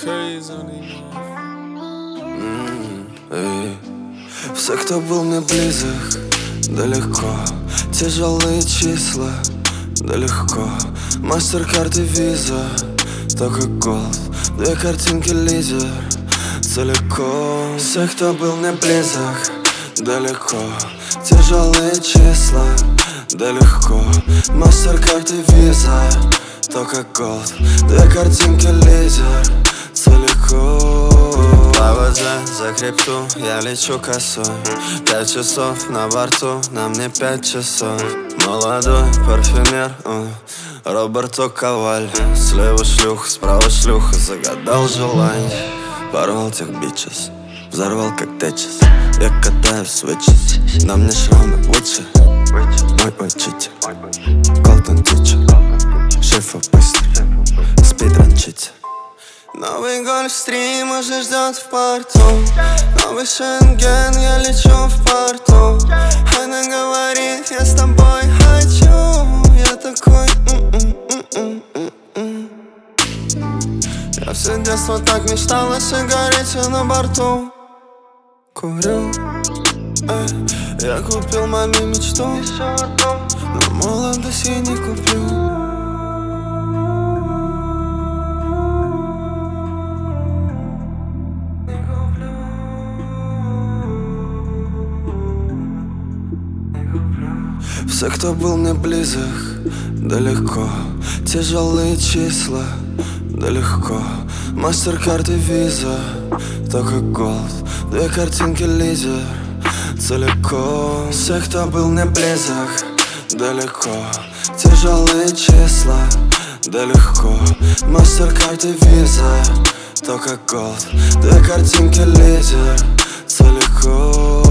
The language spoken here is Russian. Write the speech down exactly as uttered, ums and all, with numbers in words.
Все, кто был мне близок, да легко. Тяжелые числа, да легко. Мастеркард и виза, только голд. Две картинки лидер, целиком. Все, кто был мне близок, да легко. Тяжелые числа, да легко. Мастеркард и виза, только голд. Две картинки лидер, целиком. По воде за крипту я лечу косой. Пять часов на борту, на мне пять часов. Молодой парфюмер, uh, Роберто Каваль. Слева шлюха, справа шлюха, загадал желание. Порвал тех бичес, взорвал как течес. Я катаю свечес, на мне шрамы Уитчи. Мой учитель, Колтон Тичер. Шефа быстро, спидранчите. Новый гольфстрим уже ждет в порту. Новый Шенген, я лечу в порту. Она говорит, я с тобой хочу. Я такой м-м-м-м-м. Я все детство так мечтал о сигарете на борту. Курю, эй, я купил маме мечту, но молодость я не куплю. Все, кто был мне близок, да легко. Тяжелые числа, да легко. Мастеркард и виза, только голд. Две картинки лидер, целиком. Все, кто был мне близок, да легко. Тяжелые числа, да легко. Мастеркард и виза, только голд. Две картинки лидер, целиком.